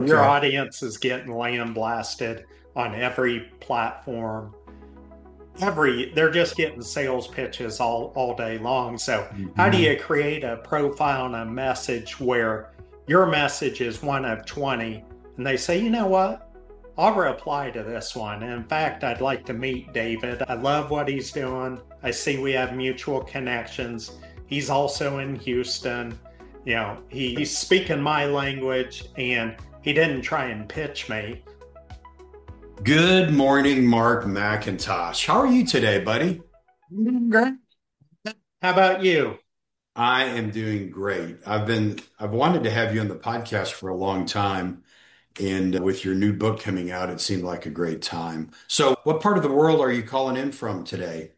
Your Okay. audience is getting lambasted on every platform. They're just getting sales pitches all day long. So how do Mhm. you create a profile and a message where your message is one of 20 and they say, you know what? I'll reply to this one. In fact, I'd like to meet David. I love what he's doing. I see we have mutual connections. He's also in Houston. He's speaking my language and he didn't try and pitch me. Good morning, Mark McIntosh. How are you today, buddy? Great. How about you? I am doing great. I've wanted to have you on the podcast for a long time, and with your new book coming out, it seemed like a great time. So, what part of the world are you calling in from today?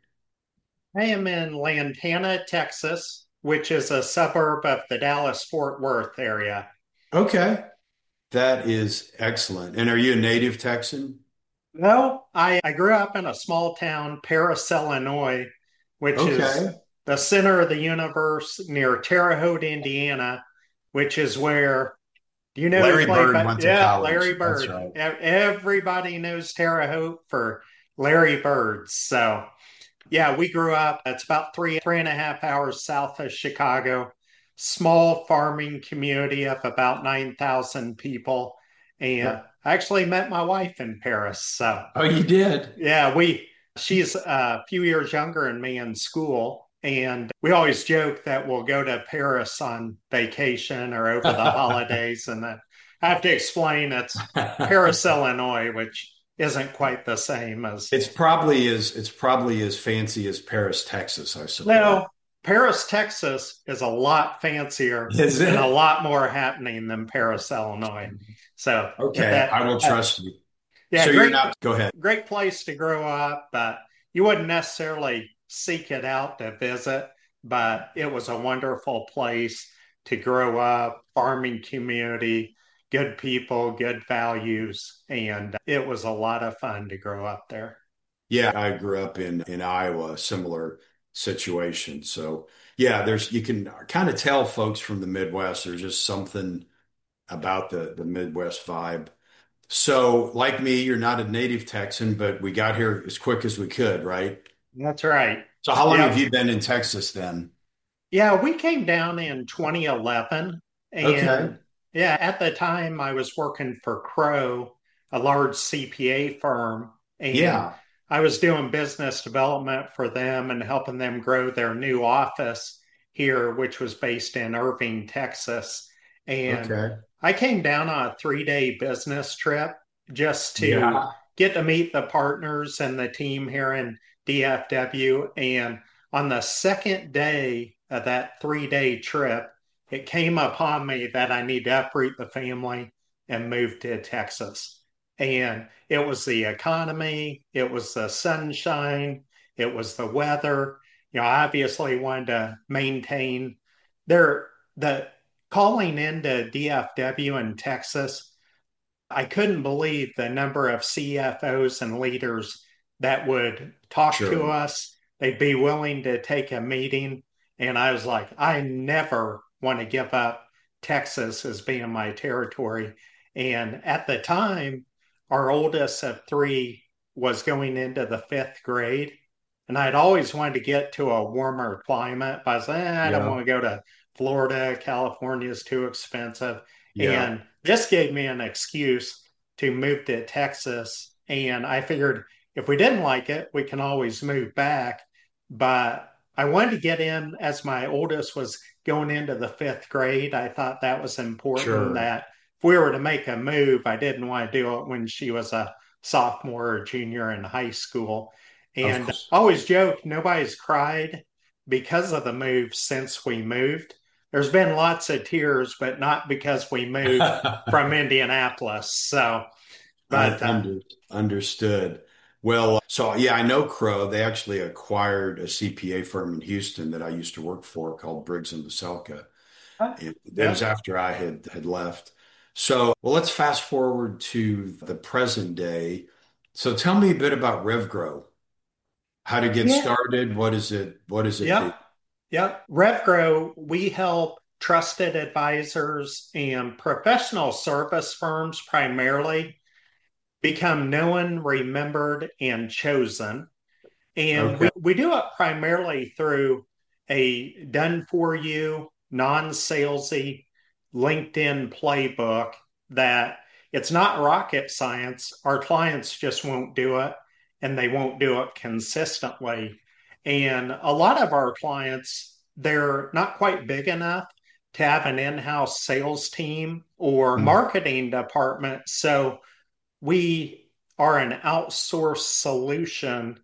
I am in Lantana, Texas, which is a suburb of the Dallas Fort Worth area. Okay, that is excellent. And are you a native Texan? No, I grew up in a small town, Paris, Illinois, which is Okay. the center of the universe near Terre Haute, Indiana, which is where, do you know who Larry played, Bird but went to yeah, college. Larry That's Bird. right. Everybody knows Terre Haute for Larry Bird. So, yeah, we grew up, it's about three and a half hours south of Chicago, small farming community of about 9,000 people. And I actually met my wife in Paris. So, Oh, you did? yeah, she's a few years younger than me in school, and we always joke that we'll go to Paris on vacation or over the holidays, and then I have to explain it's Paris, Illinois, which isn't quite the same as It's probably as fancy as Paris, Texas, I suppose. no, Paris, Texas is a lot fancier Is and a it? lot more happening than Paris, Illinois. So if Okay, that, I will trust you. yeah, So you're not, go ahead. great place to grow up, but you wouldn't necessarily seek it out to visit. But it was a wonderful place to grow up, farming community, good people, good values, and it was a lot of fun to grow up there. Yeah, I grew up in Iowa, similar situation. So yeah, you can kind of tell folks from the Midwest, there's just something about the Midwest vibe. So like me, you're not a native Texan, but we got here as quick as we could, right? That's right. So how long have Yep. you been in Texas then? Yeah, we came down in 2011. Okay. And yeah, at the time I was working for Crow, a large CPA firm, and Yeah. I was doing business development for them and helping them grow their new office here, which was based in Irving, Texas. And Okay. I came down on a 3-day business trip just to Yeah. get to meet the partners and the team here in DFW. And on the second day of that 3-day trip, it came upon me that I need to uproot the family and move to Texas. And it was the economy, it was the sunshine, it was the weather. I obviously wanted to maintain the calling into DFW in Texas. I couldn't believe the number of CFOs and leaders that would talk to Sure. us. They'd be willing to take a meeting. And I was like, I never want to give up Texas as being my territory. And at the time, our oldest of three was going into the fifth grade. And I'd always wanted to get to a warmer climate, but I was like, I don't Yeah. want to go to Florida. California is too expensive. Yeah. And just gave me an excuse to move to Texas. And I figured if we didn't like it, we can always move back. But I wanted to get in as my oldest was going into the fifth grade. I thought that was important Sure. that if we were to make a move, I didn't want to do it when she was a sophomore or junior in high school. Of And course. I always joke, nobody's cried because of the move since we moved. There's been lots of tears, but not because we moved from Indianapolis. So, Un- but under, Understood. Well, so yeah, I know Crow. They actually acquired a CPA firm in Houston that I used to work for called Briggs and Veselka. And that was yep, after I had left. So, well, let's fast forward to the present day. So tell me a bit about RevGrow. How to get yeah, started? What is it? What does it do? yep, yep. RevGrow, we help trusted advisors and professional service firms primarily become known, remembered, and chosen. And Okay. we do it primarily through a done for you, non salesy LinkedIn playbook that it's not rocket science. Our clients just won't do it and they won't do it consistently. And a lot of our clients, they're not quite big enough to have an in house sales team or marketing department. So we are an outsourced solution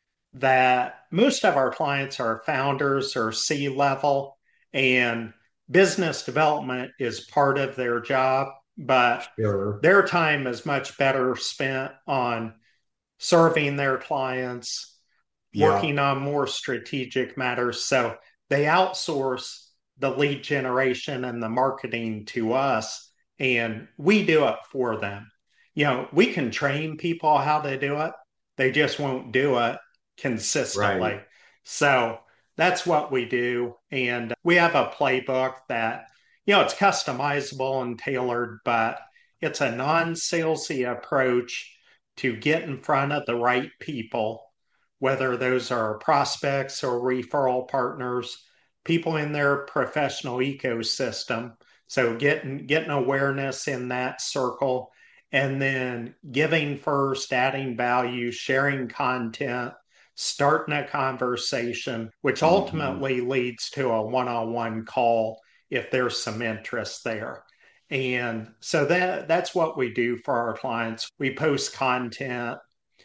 that most of our clients are founders or C level, and business development is part of their job, but Sure. their time is much better spent on serving their clients, Yeah. working on more strategic matters. So they outsource the lead generation and the marketing to us, and we do it for them. We can train people how to do it, they just won't do it Right. consistently. So that's what we do. And we have a playbook that, it's customizable and tailored, but it's a non salesy approach to get in front of the right people, whether those are prospects or referral partners, people in their professional ecosystem. So getting awareness in that circle, and then giving first, adding value, sharing content, starting a conversation, which Mhm. ultimately leads to a one-on-one call if there's some interest there. And so that's what we do for our clients. We post content,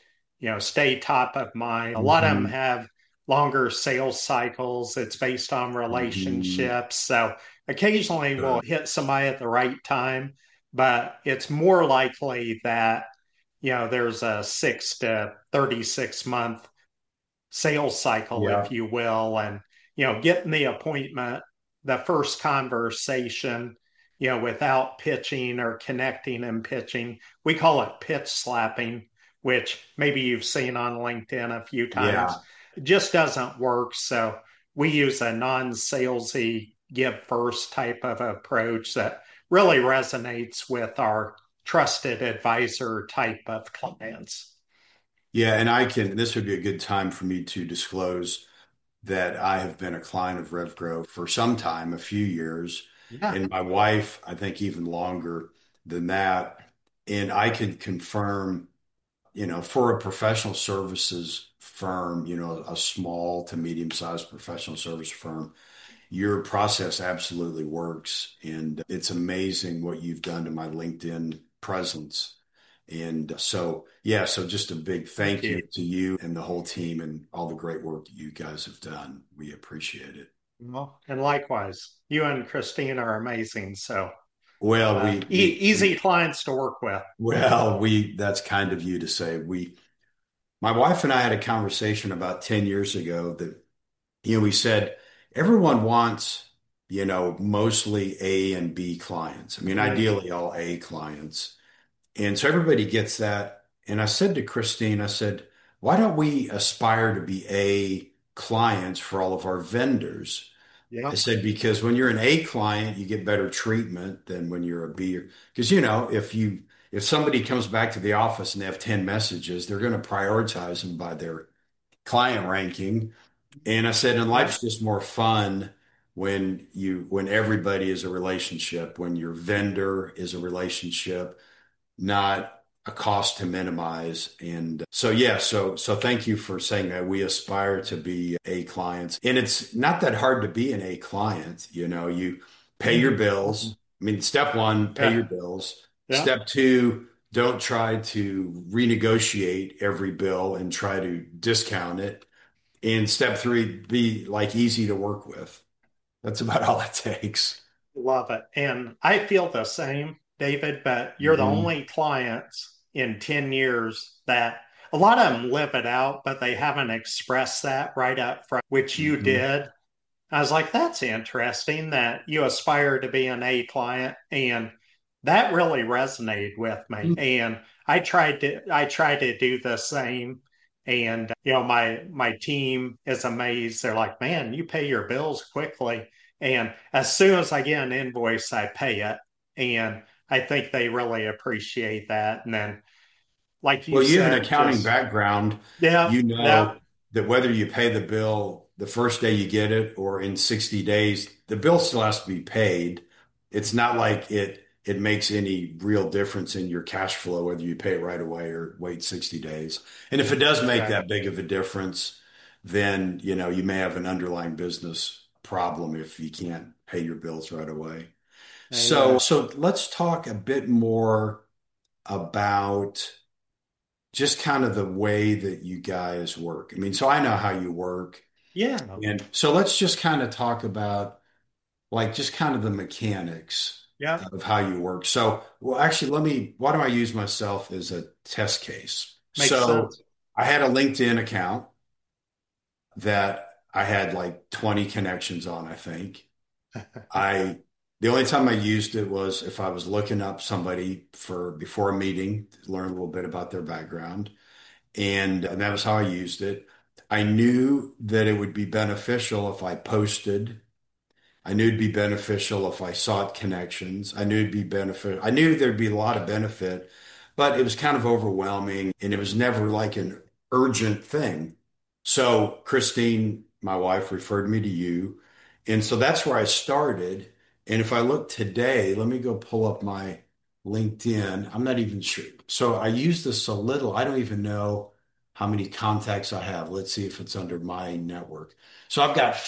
stay top of mind. A lot of them Mhm. have longer sales cycles. It's based on Mhm. relationships. So occasionally we'll Sure. hit somebody at the right time, but it's more likely that, there's a 6 to 36 month sales cycle, if Yeah. you will, and getting the appointment, the first conversation, without pitching or connecting and pitching. We call it pitch slapping, which maybe you've seen on LinkedIn a few Yeah. times. It just doesn't work. So we use a non-salesy give first type of approach that really resonates with our trusted advisor type of clients. Yeah. This would be a good time for me to disclose that I have been a client of RevGrow for some time, a few years, Yeah. and my wife, I think even longer than that. And I can confirm, for a professional services firm, a small to medium-sized professional service firm, your process absolutely works. And it's amazing what you've done to my LinkedIn presence. And so, yeah, so just a big Thank thank you. you to you and the whole team and all the great work that you guys have done. We appreciate it. Well, and likewise, you and Christine are amazing. So Well, easy clients to work with. that's kind of you to say. My wife and I had a conversation about 10 years ago that, we said everyone wants, mostly A and B clients. I mean, Mm, ideally all A clients. And so everybody gets that. And I said to Christine, I said, why don't we aspire to be A clients for all of our vendors? I yeah. said, because when you're an A client, you get better treatment than when you're a B. Because, if somebody comes back to the office and they have 10 messages, they're going to prioritize them by their client ranking. And I said, and Yeah. life's just more fun when everybody is a relationship, when your vendor is a relationship, not a cost to minimize. And so, yeah, so thank you for saying that. We aspire to be A clients. And it's not that hard to be an A client. You pay your bills. I mean, step one, pay your Yeah. bills. Yeah. Step two, don't try to renegotiate every bill and try to discount it. And step three, be like easy to work with. That's about all it takes. Love it. And I feel the same, David, but you're the Mhm. only clients in 10 years that a lot of them live it out, but they haven't expressed that right up front, which you Mhm. did. I was like, that's interesting that you aspire to be an A client. And that really resonated with me. And I tried to do the same. And my team is amazed. They're like, man, you pay your bills quickly. And as soon as I get an invoice, I pay it. And I think they really appreciate that. And then, like you Well, you have an said, accounting just, background. yeah, You yeah, know that whether you pay the bill the first day you get it or in 60 days, the bill still has to be paid. It's not like it makes any real difference in your cash flow whether you pay it right away or wait 60 days. And if it does make right. that big of a difference, then you may have an underlying business problem if you can't pay your bills right away. So Amen. so let's talk a bit more about just kind of the way that you guys work. I mean, so I know how you work. Yeah, And so let's just kind of talk about like just kind of the mechanics yeah, of how you work. So, well, actually, why don't I use myself as a test case? makes So sense. I had a LinkedIn account that I had like 20 connections on, I think. I, the only time I used it was if I was looking up somebody for before a meeting to learn a little bit about their background. And that was how I used it. I knew that it would be beneficial if I posted. I knew it'd be beneficial if I sought connections. I knew it'd be benefit. I knew there'd be a lot of benefit, but it was kind of overwhelming and it was never like an urgent thing. So Christine, my wife, referred me to you. And so that's where I started. And if I look today, let me go pull up my LinkedIn. I'm not even sure. So I use this a little. I don't even know how many contacts I have. Let's see if it's under my network. So I've got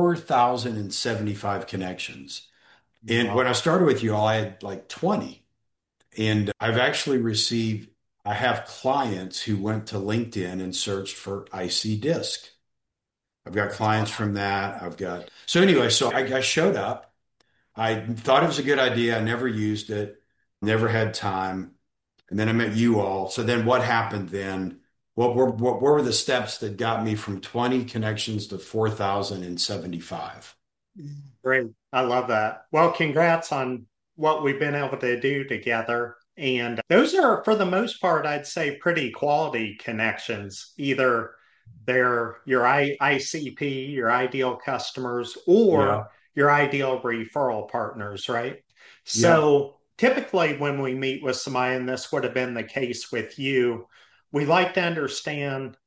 4,075 connections. And when Wow. I started with you all, I had like 20. And I've actually received, I have clients who went to LinkedIn and searched for IC Disc. I've got That's clients awesome. from that. So anyway, so I showed up. I thought it was a good idea. I never used it, never had time. And then I met you all. So then what happened then? What were the steps that got me from 20 connections to 4,075? Great. I love that. Well, congrats on what we've been able to do together. And those are, for the most part, I'd say pretty quality connections. Either they're your ICP, your ideal customers, or Yeah. your ideal referral partners, right? Yep. So typically, when we meet with somebody, and this would have been the case with you, we like to understand,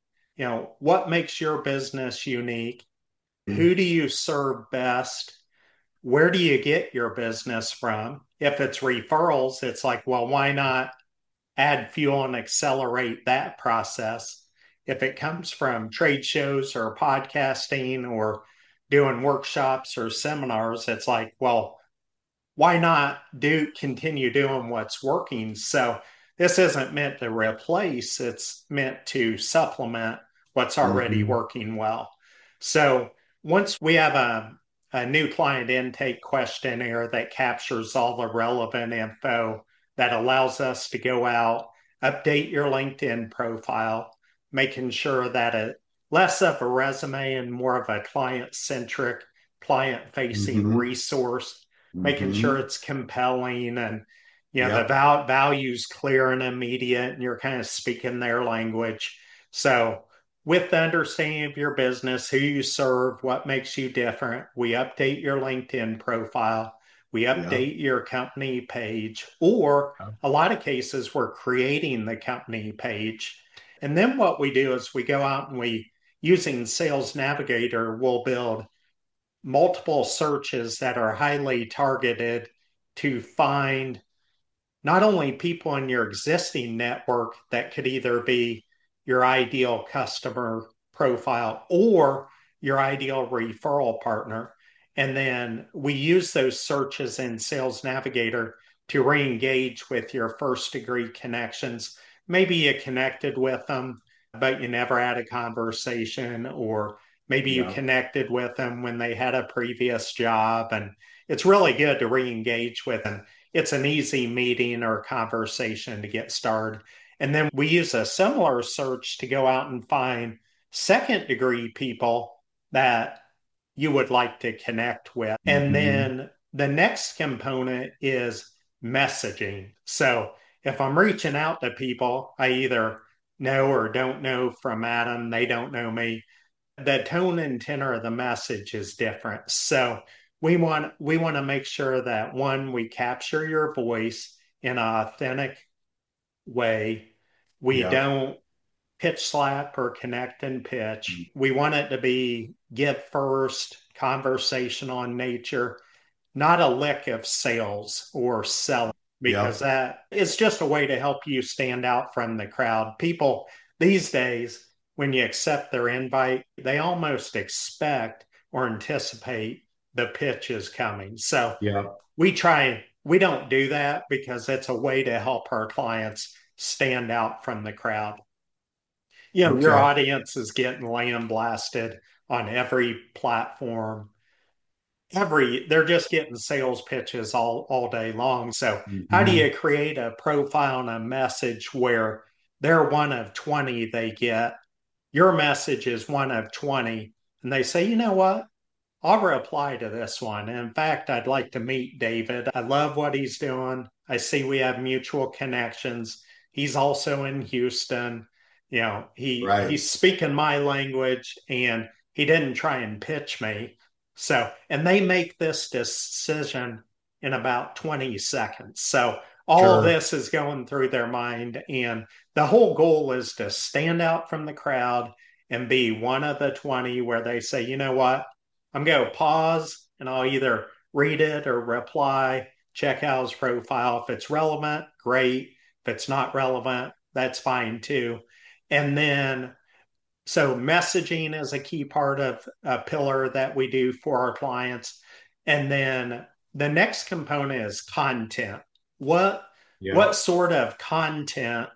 what makes your business unique? Who do you serve best? Where do you get your business from? If it's referrals, it's like, well, why not add fuel and accelerate that process? If it comes from trade shows or podcasting or doing workshops or seminars, it's like, well, why not continue doing what's working? So this isn't meant to replace, it's meant to supplement what's already Hmm. working well. So once we have a new client intake questionnaire that captures all the relevant info that allows us to go out, update your LinkedIn profile, making sure that it less of a resume and more of a client centric, client facing Hmm. resource, making sure Hmm. it's compelling and the Yep. values clear and immediate and you're kind of speaking their language. So with the understanding of your business, who you serve, what makes you different, we update your LinkedIn profile, we Yep. update your company page, or a lot of cases we're creating the company page. And then what we do is we go out and using Sales Navigator, we'll build multiple searches that are highly targeted to find not only people in your existing network that could either be your ideal customer profile or your ideal referral partner. And then we use those searches in Sales Navigator to re engage with your first degree connections. Maybe you connected with them, but you never had a conversation, or maybe you Yep. connected with them when they had a previous job. And it's really good to re engage with them. It's an easy meeting or conversation to get started. And then we use a similar search to go out and find second degree people that you would like to connect with. And Hmm. then the next component is messaging. So if I'm reaching out to people I either know or don't know from Adam, they don't know me, the tone and tenor of the message is different. So we want to make sure that one, we capture your voice in an authentic way. We Yeah. don't pitch slap or connect and pitch. We want it to be give first, conversational in nature, not a lick of sales or selling, because Yep. that is just a way to help you stand out from the crowd. People these days, when you accept their invite, they almost expect or anticipate the pitch is coming. So Yep. we don't do that because it's a way to help our clients stand out from the crowd. Your Okay. audience is getting lambasted on every platform. They're just getting sales pitches all day long. So how do Hmm. you create a profile and a message where they're one of 20 they get? Your message is one of 20, and they say, you know what? I'll reply to this one. In fact, I'd like to meet David. I love what he's doing. I see we have mutual connections. He's also in Houston. Right. He's speaking my language, and he didn't try and pitch me. So, and they make this decision in about 20 seconds. So all Sure. this is going through their mind, and the whole goal is to stand out from the crowd and be one of the 20 where they say, you know what? I'm going to pause and I'll either read it or reply, check out his profile. If it's relevant, great. If it's not relevant, that's fine too. And then, so messaging is a key part of a pillar that we do for our clients. And then the next component is content. What Yeah. what sort of content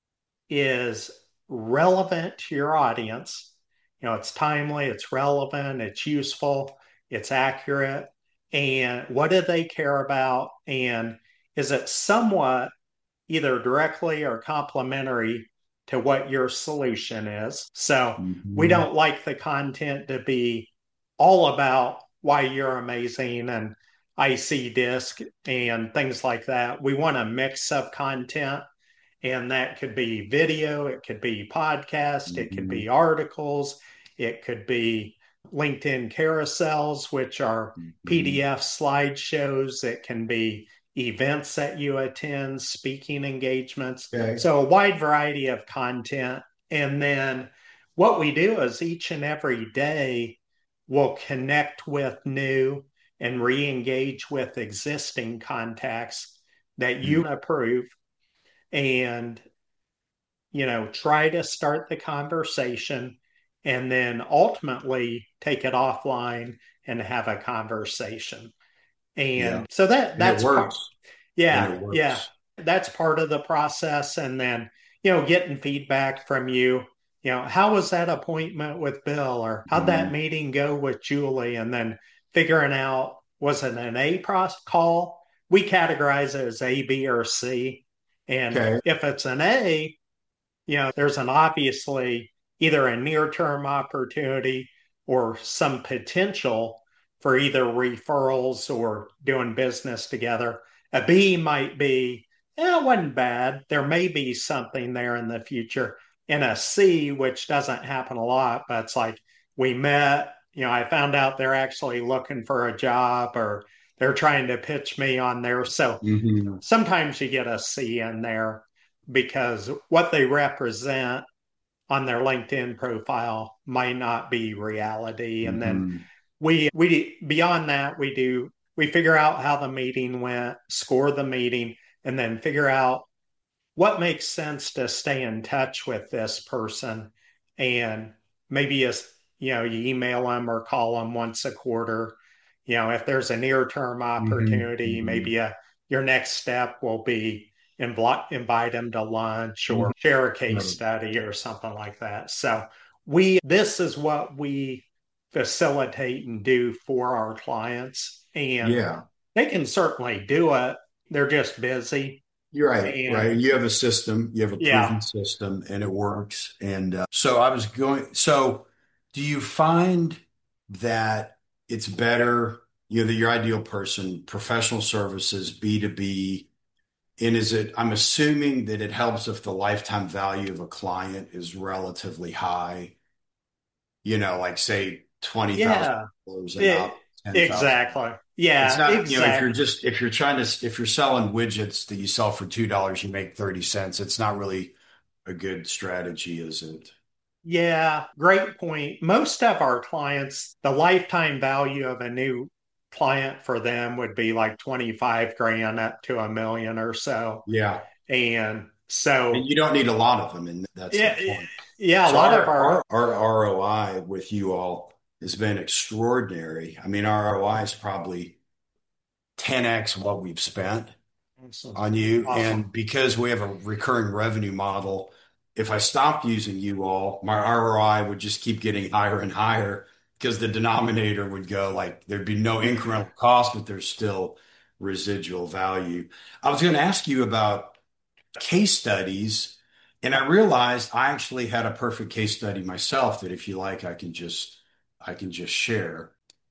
is relevant to your audience? It's timely, it's relevant, it's useful, it's accurate. And what do they care about? And is it somewhat either directly or complementary to what your solution is? So we Hmm. don't like the content to be all about why you're amazing and IC disc and things like that. We want a mix of content, and that could be video, it could be podcast, it could Hmm. be articles, it could be LinkedIn carousels, which are Hmm. PDF slideshows, it can be events that you attend, speaking engagements. Okay. So, a wide variety of content. And then what we do is each and every day we'll connect with new and re engage with existing contacts that you approve, and try to start the conversation, and then ultimately take it offline and have a conversation. Yeah. And so that And it that's part. works. And Yeah, it yeah, works. that's part of the process. And then getting feedback from you. How was that appointment with Bill, or how'd that Hmm. meeting go with Julie? And then figuring out, was it an call? We categorize it as A, B, or C. And Okay. if it's an A, there's an obviously either a near term opportunity or some potential for either referrals or doing business together. A B might be, it wasn't bad. There may be something there in the future. And a C, which doesn't happen a lot, but it's like we met, I found out they're actually looking for a job, or they're trying to pitch me on there. So Hmm. sometimes you get a C in there because what they represent on their LinkedIn profile might not be reality. And then Hmm. we beyond that we figure out how the meeting went, score the meeting, and then figure out what makes sense to stay in touch with this person. And maybe you email them or call them once a quarter. If there's a near term Hmm. opportunity, Hmm. maybe your next step will be invite them to lunch Hmm. or share a case Right. study or something like that. So this is what we facilitate and do for our clients. And Yeah. they can certainly do it. They're just busy. You're right, right. And And you have a system, you have a yeah, proven system, and it works. And so I was going, so do you find that it's better, that your ideal person, professional services, B2B, and I'm assuming that it helps if the lifetime value of a client is relatively high, like say yeah. $20,000 and It, up. 10,000. exactly. It's Yeah, not, exactly. if you're selling widgets that you sell for $2, you make 30 cents. It's not really a good strategy, is it? Yeah, great point. Most of our clients, the lifetime value of a new client for them would be like 25 grand up to a million or so. Yeah. And And so, you don't need a lot of them, and that's the yeah, point. yeah, a So lot of our ROI with you all has been extraordinary. I mean, our ROI is probably 10x what we've spent awesome. on you. Awesome. And because we have a recurring revenue model, if I stopped using you all, my ROI would just keep getting higher and higher because the denominator would go like there'd be no incremental cost, but there's still residual value. I was going to ask you about case studies, and I realized I actually had a perfect case study myself that if you like, I can just share.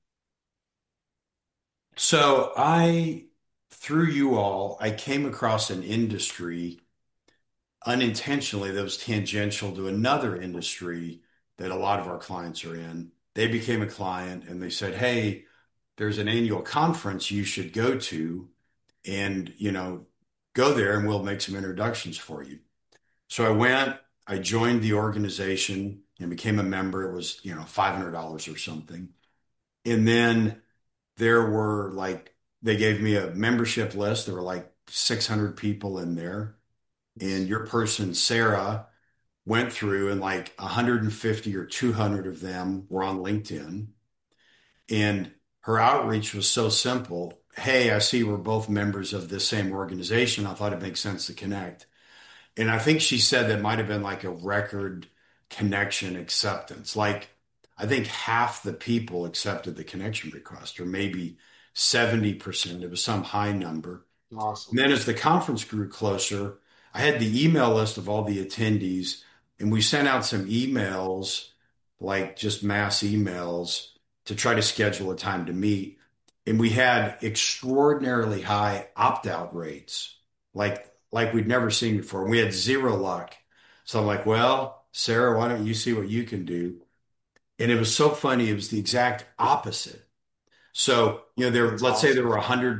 So through you all, I came across an industry unintentionally that was tangential to another industry that a lot of our clients are in. They became a client and they said, "Hey, there's an annual conference you should go to and, go there and we'll make some introductions for you." So I went, I joined the organization and became a member. It was, $500 or something. And then there were like, they gave me a membership list. There were like 600 people in there. And your person, Sarah, went through and like 150 or 200 of them were on LinkedIn. And her outreach was so simple. Hey, I see we're both members of this same organization. I thought it makes sense to connect. And I think she said that might have been like a record connection acceptance. Like, I think half the people accepted the connection request, or maybe 70%. It was some high number. And Awesome. then as the conference grew closer, I had the email list of all the attendees, and we sent out some emails, like just mass emails, to try to schedule a time to meet. And we had extraordinarily high opt-out rates, like we'd never seen before. And we had zero luck. So I'm like, well, Sarah, why don't you see what you can do? And it was so funny. It was the exact opposite. So, That's let's say there awesome. were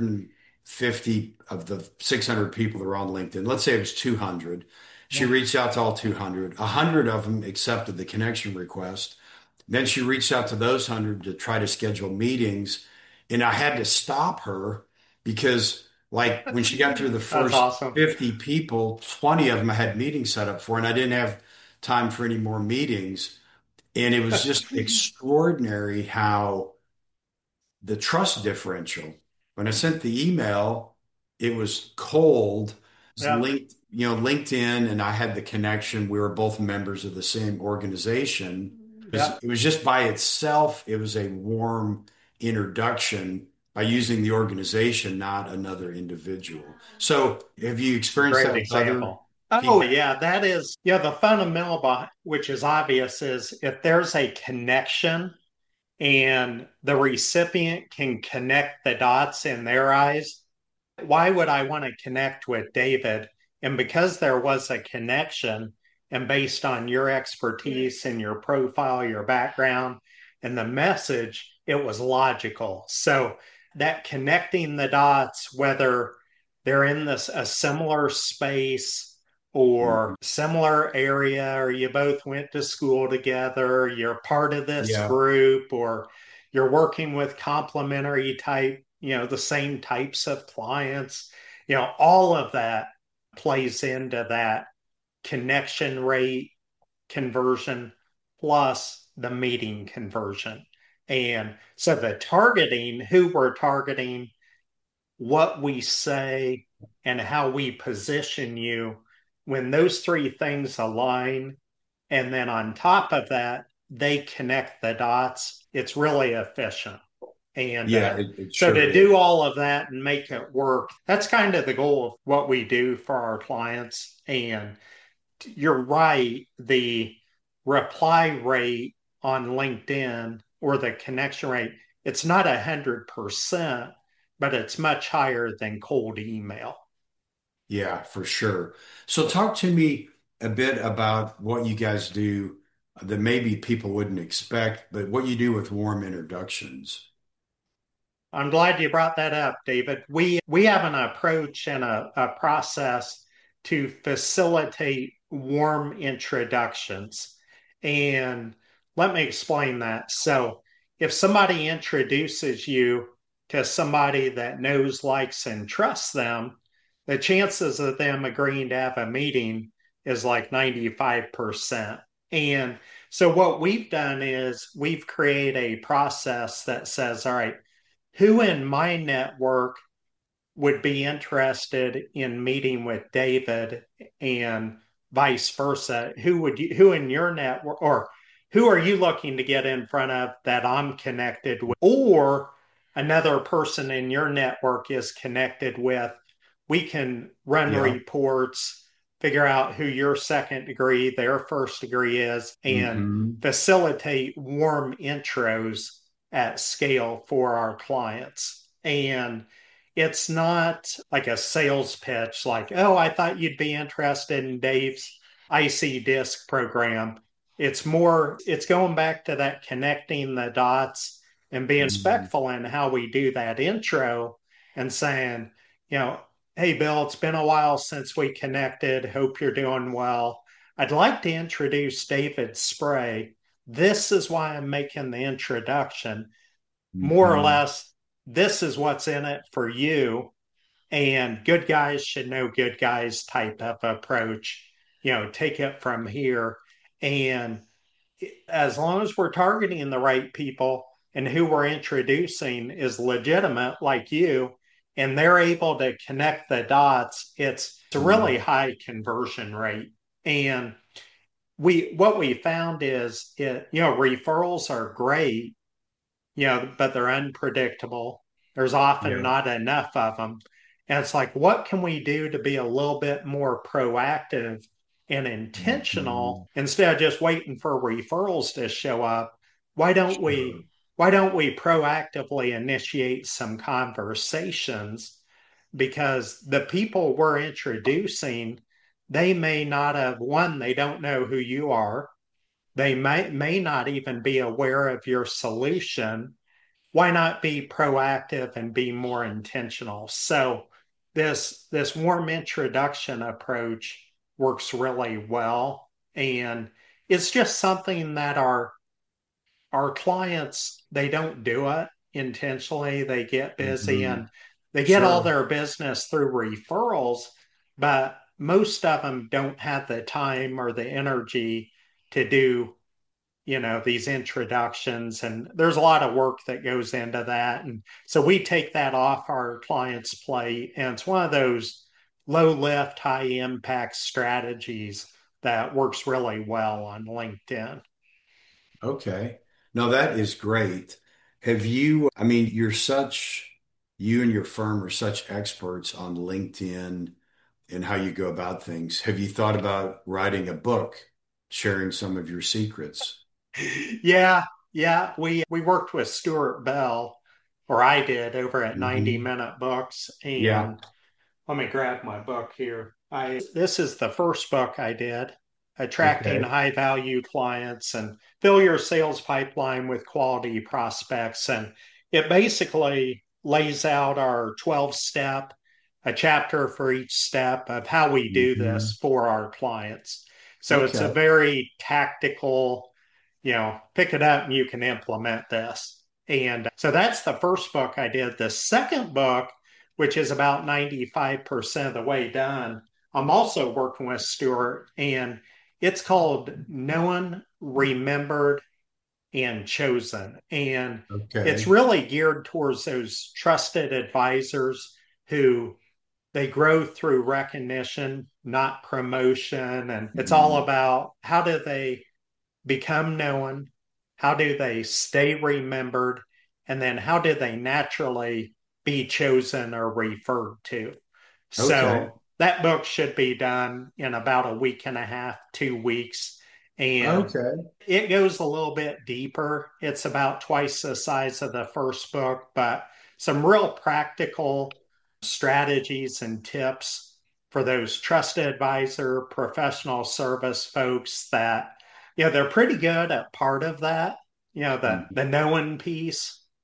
150 of the 600 people that were on LinkedIn. Let's say it was 200. She Yeah. reached out to all 200. 100 of them accepted the connection request. Then she reached out to those 100 to try to schedule meetings. And I had to stop her because, like, when she got through the That's first awesome. 50 people, 20 of them I had meetings set up for, and I didn't have time for any more meetings. And it was just extraordinary how the trust differential. When I sent the email, it was cold. It was Yeah. linked, LinkedIn, and I had the connection. We were both members of the same organization. Yeah. It was just by itself, it was a warm introduction by using the organization, not another individual. So have you experienced Great that with other example. Oh, people? yeah, that is, yeah, the fundamental, which is obvious, is if there's a connection and the recipient can connect the dots in their eyes, why would I want to connect with David? And because there was a connection, and based on your expertise and your profile, your background, and the message, it was logical. So that connecting the dots, whether they're in this a similar space Mhm. or similar area, or you both went to school together, you're part of this Yeah, group, or you're working with complementary type, the same types of clients, all of that plays into that connection rate conversion plus the meeting conversion. And so the targeting, who we're targeting, what we say, and how we position you, when those three things align, and then on top of that, they connect the dots, it's really efficient. And yeah, it so sure to is. do all of that and make it work, that's kind of the goal of what we do for our clients. And you're right, the reply rate on LinkedIn or the connection rate, it's not 100%, but it's much higher than cold email. Yeah, for sure. So talk to me a bit about what you guys do that maybe people wouldn't expect, but what you do with warm introductions. I'm glad you brought that up, David. We have an approach and a process to facilitate warm introductions. And let me explain that. So, if somebody introduces you to somebody that knows, likes, and trusts them, the chances of them agreeing to have a meeting is like 95%. And so, what we've done is we've created a process that says, all right, who in my network would be interested in meeting with David and vice versa? Who in your network, or who are you looking to get in front of that I'm connected with, or another person in your network is connected with? We can run Yeah. reports, figure out who your second degree, their first degree is, and Hmm. facilitate warm intros at scale for our clients. And it's not like a sales pitch, like, oh, I thought you'd be interested in Dave's IC disc program. It's more, it's going back to that connecting the dots and being Hmm. respectful in how we do that intro and saying, you know, hey, Bill, it's been a while since we connected. Hope you're doing well. I'd like to introduce David Spray. This is why I'm making the introduction. More or Hmm. less, this is what's in it for you. And good guys should know good guys type of approach. Take it from here. And as long as we're targeting the right people and who we're introducing is legitimate, like you, and they're able to connect the dots, it's a really high conversion rate. And what we found is referrals are great, but they're unpredictable. There's often Yeah. not enough of them. And it's like, what can we do to be a little bit more proactive and Hmm. intentional instead of just waiting for referrals to show up? Why don't Sure. we why don't we proactively initiate some conversations? Because the people we're introducing, they may not have one, they don't know who you are. They may not even be aware of your solution. Why not be proactive and be more intentional? So this warm introduction approach works really well, and it's just something that our clients, they don't do it intentionally. They get busy Hmm. and they get all Sure. their business through referrals, but most of them don't have the time or the energy to do these introductions, and there's a lot of work that goes into that. And so we take that off our clients' plate, and it's one of those low lift, high impact strategies that works really well on LinkedIn. Okay. No, that is great. I mean, you and your firm are such experts on LinkedIn and how you go about things. Have you thought about writing a book, sharing some of your secrets? Yeah, yeah, we worked with Stuart Bell, or I did, over at 90 Hmm. Minute Books. Yeah. And let me grab my book here. I This is the first book I did, Attracting Okay. High Value Clients and Fill Your Sales Pipeline with Quality Prospects. And it basically lays out our 12 step, a chapter for each step of how we do Hmm. this for our clients. So it's a Okay. very tactical, pick it up and you can implement this. And so that's the first book I did. The second book, which is about 95% of the way done, I'm also working with Stuart, and it's called Known, Remembered, and Chosen. And it's Okay. really geared towards those trusted advisors who they grow through recognition, not promotion. And it's all Mm. about how do they become known? How do they stay remembered? And then how do they naturally be chosen or referred to? Okay. So that book should be done in about a week and a half, 2 weeks. And Okay. it goes a little bit deeper. It's about twice the size of the first book, but some real practical strategies and tips for those trusted advisor, professional service folks that, they're pretty good at part of that, the Mhm. knowing piece.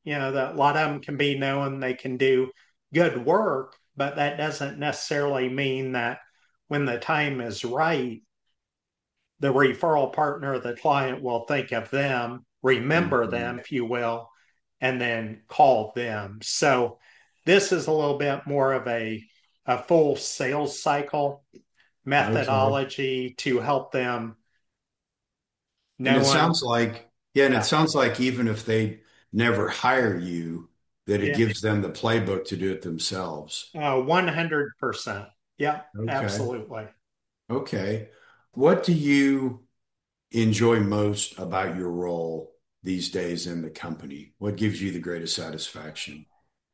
that a lot of them can be known, they can do good work, but that doesn't necessarily mean that when the time is right, the referral partner, the client will think of them, remember Mhm. them, if you will, and then call them. So this is a little bit more of a full sales cycle Okay. methodology to help them And it knowing, sounds like, yeah, and it yeah, sounds like even if they never hire you, that it yeah, gives them the playbook to do it themselves. 100%. Yeah, Okay. absolutely. Okay. What do you enjoy most about your role these days in the company? What gives you the greatest satisfaction?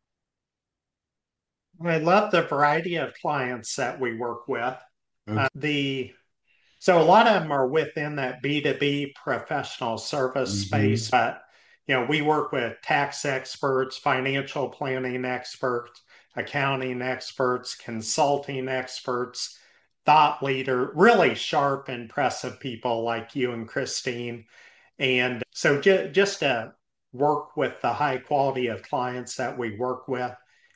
I love the variety of clients that we work with. Okay. The So a lot of them are within that B2B professional service Hmm. space, but we work with tax experts, financial planning experts, accounting experts, consulting experts, thought leader, really sharp, impressive people like you and Christine. And so just to work with the high quality of clients that we work with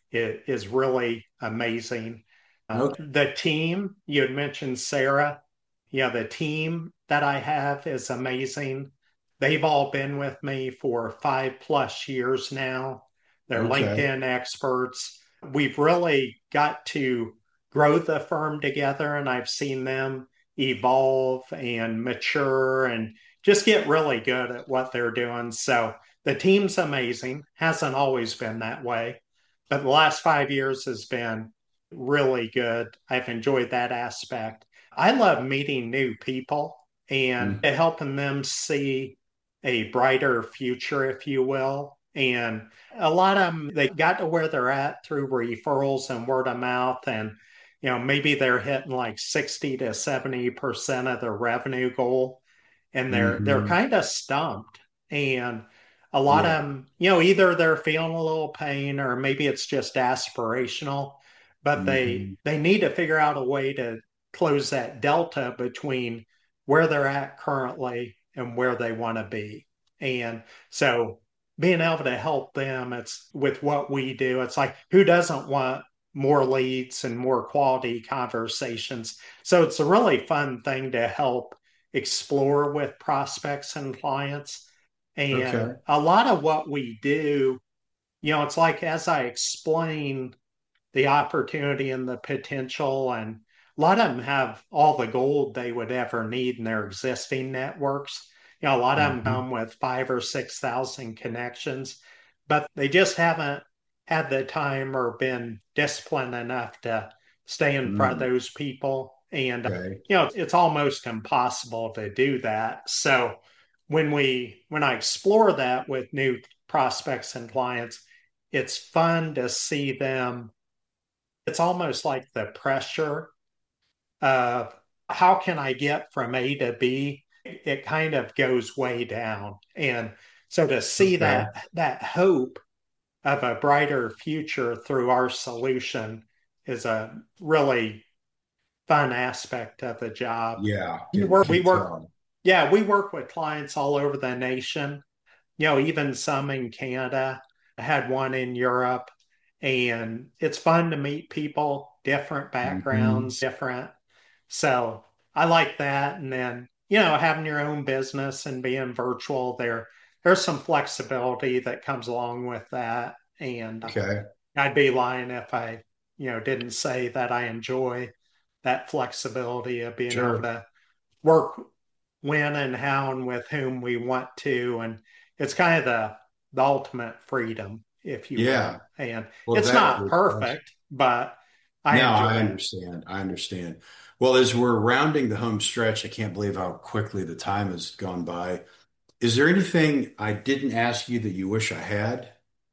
is really amazing. Okay. The team, you had mentioned Sarah. Yeah, the team that I have is amazing. They've all been with me for 5+ years now. They're Okay. LinkedIn experts. We've really got to grow the firm together, and I've seen them evolve and mature and just get really good at what they're doing. So the team's amazing. Hasn't always been that way, but the last 5 years has been really good. I've enjoyed that aspect. I love meeting new people and Mm. helping them see a brighter future, if you will. And a lot of them, they got to where they're at through referrals and word of mouth. And, maybe they're hitting like 60 to 70% of their revenue goal. And they're Hmm. kind of stumped. And a lot of Yeah. them, either they're feeling a little pain or maybe it's just aspirational, but Hmm. they need to figure out a way to close that delta between where they're at currently and where they want to be. And so being able to help them, it's with what we do. It's like, who doesn't want more leads and more quality conversations? So it's a really fun thing to help explore with prospects and clients. And Okay. a lot of what we do, it's like as I explain the opportunity and the potential. And a lot of them have all the gold they would ever need in their existing networks. A lot of them Hmm. come with 5 or 6 thousand connections, but they just haven't had the time or been disciplined enough to stay in front of Mm. those people. And, Okay. it's almost impossible to do that. So when I explore that with new prospects and clients, it's fun to see them. It's almost like the pressure of how can I get from A to B? It kind of goes way down. And so to see Okay. that hope of a brighter future through our solution is a really fun aspect of the job. Yeah. We Can work, tell. yeah, we work with clients all over the nation, even some in Canada. I had one in Europe, and it's fun to meet people, different Hmm. backgrounds, different. So I like that. And then, having your own business and being virtual, there's some flexibility that comes along with that. And Okay. I'd be lying if I, didn't say that I enjoy that flexibility of being able Sure. to work when and how and with whom we want to. And it's kind of the ultimate freedom, if you Yeah. will. And Well, it's not that's perfect, but I no, I enjoy it. understand. I understand. Well, as we're rounding the home stretch, I can't believe how quickly the time has gone by. Is there anything I didn't ask you that you wish I had?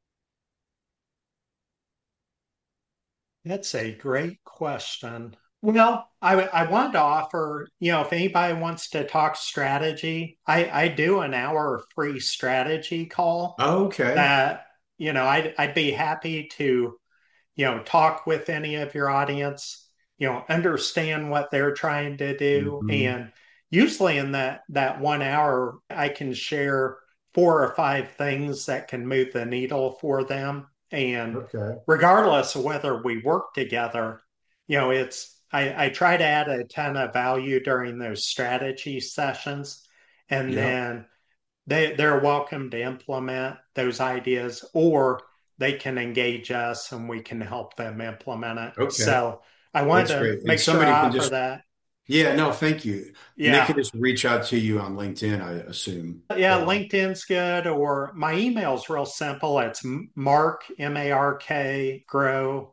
That's a great question. Well, I wanted to offer, if anybody wants to talk strategy, I do an hour free strategy call Oh, okay. that, I'd be happy to talk with any of your audience, understand what they're trying to do. Hmm. And usually in that 1 hour, I can share 4 or 5 things that can move the needle for them. And Okay. regardless of whether we work together, I try to add a ton of value during those strategy sessions. And Yeah. then they're welcome to implement those ideas, or they can engage us and we can help them implement it. Okay. So I wanted That's to great. And make sure somebody I can offer just, that. yeah, no, thank you. And they Yeah. can just reach out to you on LinkedIn, I assume. Yeah, LinkedIn's good, or my email's real simple. It's Mark, Mark, grow,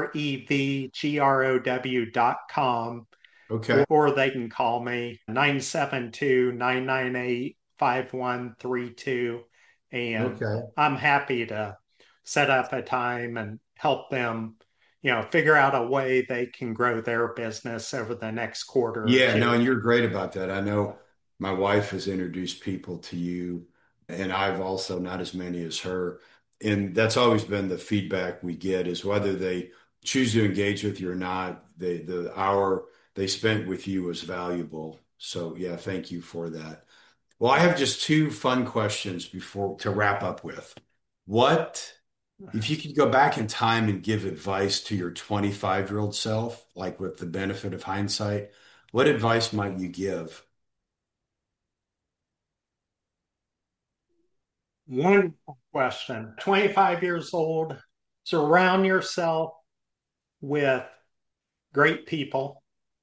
REVGROW.com, Okay. or they can call me 972-998-5132. And Okay. I'm happy to set up a time and help them, figure out a way they can grow their business over the next quarter or Yeah, no, two. and you're great about that. I know my wife has introduced people to you, and I've also not as many as her. And that's always been the feedback we get is whether they choose to engage with you or not, the hour they spent with you was valuable. So yeah, thank you for that. Well, I have just two fun questions before to wrap up with. What If you could go back in time and give advice to your 25-year-old self, like with the benefit of hindsight, what advice might you give? One question: 25 years old, surround yourself with great people,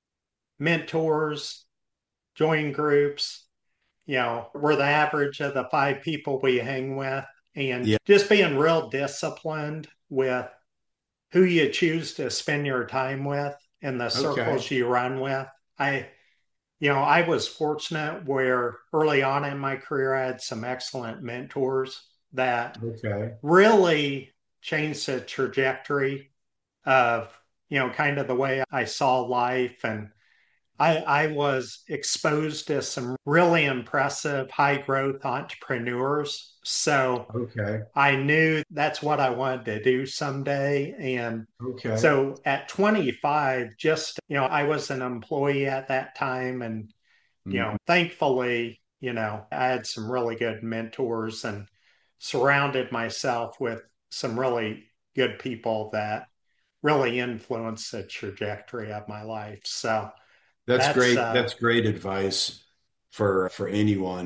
mentors, join groups. We're the average of the 5 people we hang with, and Yeah. just being real disciplined with who you choose to spend your time with and the Okay. circles you run with. I, I was fortunate where early on in my career, I had some excellent mentors that Okay. really changed the trajectory of, kind of the way I saw life. And I was exposed to some really impressive high growth entrepreneurs. So Okay. I knew that's what I wanted to do someday. And Okay. so at 25, I was an employee at that time. And, Mhm. thankfully, I had some really good mentors and surrounded myself with some really good people that really influenced the trajectory of my life. So That's that's great. That's great advice for anyone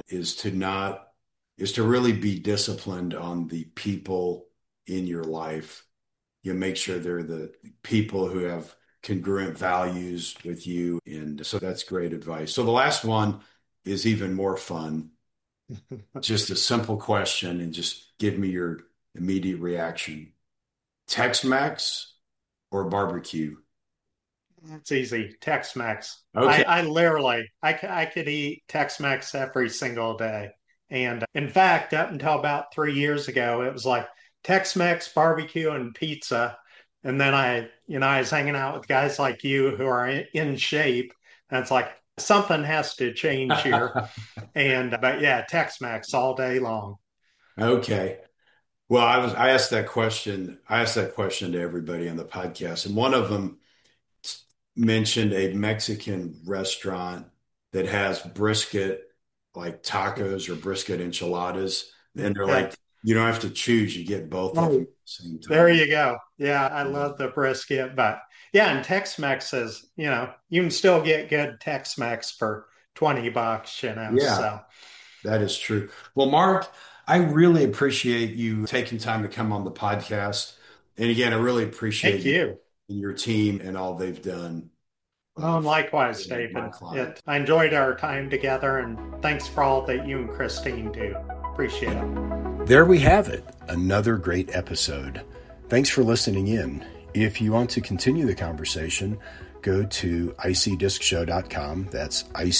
is to really be disciplined on the people in your life. You make sure they're the people who have congruent values with you. And so that's great advice. So the last one is even more fun. Just a simple question and just give me your immediate reaction. Tex-Mex or barbecue? It's easy. Tex-Mex. Okay. I literally, I could eat Tex-Mex every single day. And in fact, up until about 3 years ago, it was like Tex-Mex, barbecue, and pizza. And then I was hanging out with guys like you who are in shape. And it's like something has to change here. But yeah, Tex-Mex all day long. Okay. Well, I asked that question. I asked that question to everybody on the podcast, and one of them mentioned a Mexican restaurant that has brisket, like tacos or brisket enchiladas. And they're Yeah. like, you don't have to choose, you get both of them Oh, at the same there time. you go. Yeah, I Yeah. love the brisket, but yeah, and Tex-Mex is, you can still get good Tex-Mex for $20, Yeah, so that is true. Well, Mark, I really appreciate you taking time to come on the podcast. And again, I really appreciate thank you you. and your team and all they've done Oh, and for likewise, my David. client. I enjoyed our time together, and thanks for all that you and Christine do. Appreciate it. There we have it, another great episode. Thanks for listening in. If you want to continue the conversation, go to icdiscshow.com. That's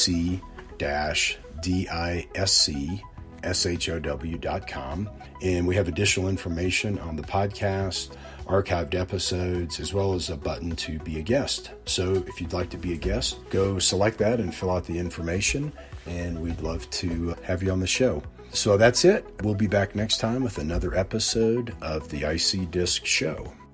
ic-discshow.com. And we have additional information on the podcast, archived episodes, as well as a button to be a guest. So if you'd like to be a guest, go select that and fill out the information, and we'd love to have you on the show. So that's it. We'll be back next time with another episode of the IC Disc Show.